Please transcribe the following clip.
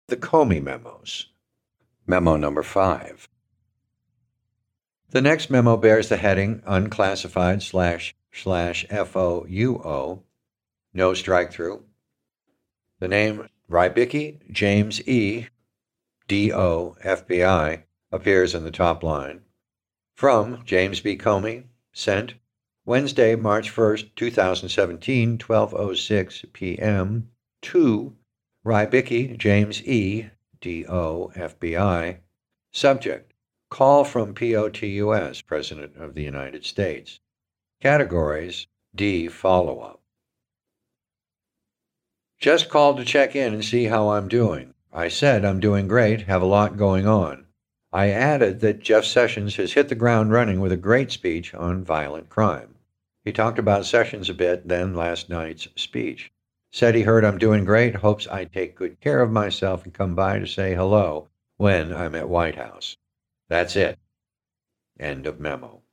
The Comey Memos. Memo number 5. The next memo bears the heading Unclassified / FOUO, no strike-through. The name Rybicki James E. D.O. FBI appears in the top line. From James B. Comey, sent Wednesday, March 1st, 2017, 12:06 p.m. to Rybicki James E. D.O. FBI. Subject: Call from POTUS, President of the United States. Categories: D. Follow-up. Just called to check in and see how I'm doing. I said I'm doing great, have a lot going on. I added that Jeff Sessions has hit the ground running with a great speech on violent crime. He talked about Sessions a bit, then last night's speech. Said he heard I'm doing great, hopes I take good care of myself and come by to say hello when I'm at White House. That's it. End of memo.